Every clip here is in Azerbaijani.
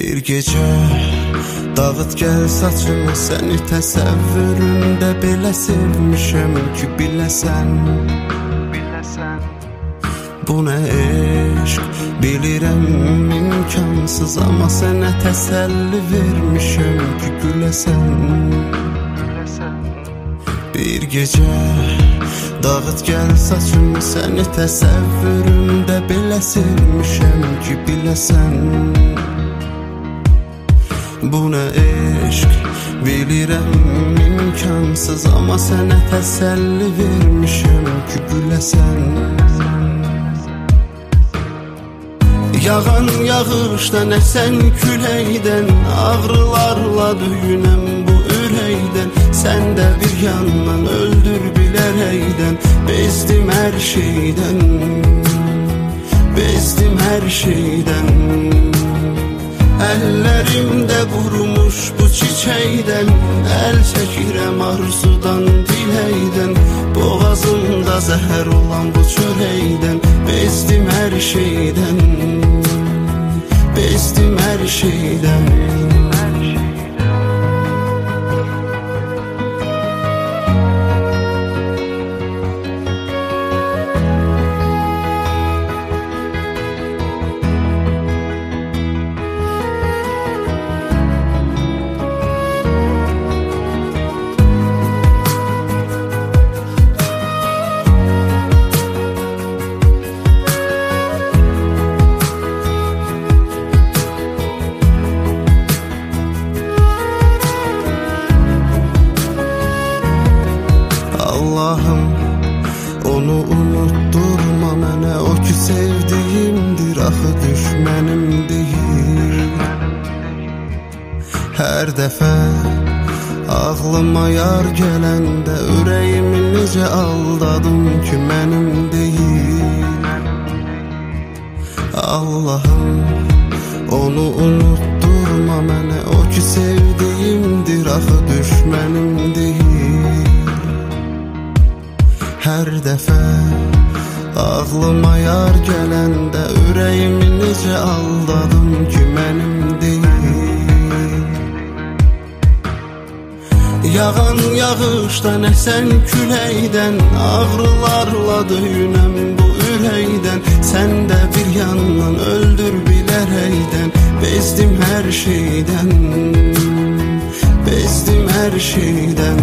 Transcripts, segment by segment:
Bir gecə dağıt gəl saçımı, səni təsəvvürümdə belə sevmişəm ki, biləsən. Bu nə eşq, bilirəm imkansız, amma sənə təsəlli vermişəm ki, güləsən. Bir gecə dağıt gəl saçımı, səni təsəvvürümdə belə sevmişəm ki, biləsən. Bu nə eşq, bilirəm imkansız, amma sənə təsəlli vermişəm ki, güləsən. Yağan yağışdan, əsən küləkdən, ağrılarla döyünəm bu ürəkdən. Sən də bir yandan öldür bilərəkdən, bezdim hər şeydən, bezdim hər şeydən. Əllərimdə qurumuş bu çiçəkdən, əl çəkirəm arzudan, diləkdən. Boğazımda zəhər olan bu çörəkdən, bezdim hər şeydən, bezdim hər şeydən. Allah'ım, onu unutturma mənə, o ki sevdiyimdir, axı düşmənim deyil. Hər dəfə ağlıma yar gələndə, ürəyimi necə aldadım ki, mənim deyil. Allah'ım, onu unutturma mənə, o ki sevdiyimdir, axı düşmənim deyil. Hər dəfə ağlıma yar gələndə, ürəyimi necə aldadım ki, mənim deyil. Yağan yağışdan, əsən küləkdən, ağrılarla döyünəm bu ürəkdən. Sən də bir yandan öldür bilərəkdən, bezdim hər şeydən, bezdim hər şeydən.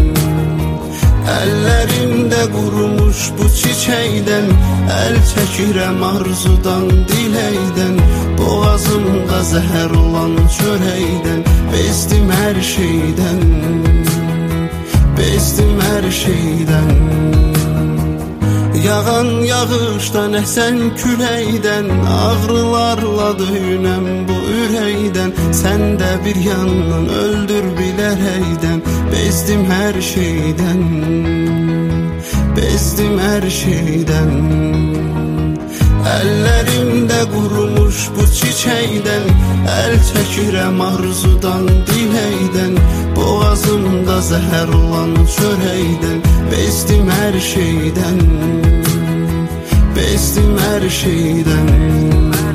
Əllərimdə qurumuş bu çiçəkdən, əl çəkirəm arzudan, diləkdən. Boğazımda zəhər olan çörəkdən, bezdim hər şeydən, bezdim hər şeydən. Yağan yağışdan, əsən küləkdən, ağrılarla döyünəm bu ürəkdən. Sən də bir yandan öldür bilərəkdən, bezdim hər şeydən, bezdim hər şeydən. Əllərimdə qurumuş bu çiçəkdən, əl çəkirəm arzudan, diləkdən. Boğazımda zəhər olan çörəkdən, bezdim hər şeydən, bezdim hər şeydən.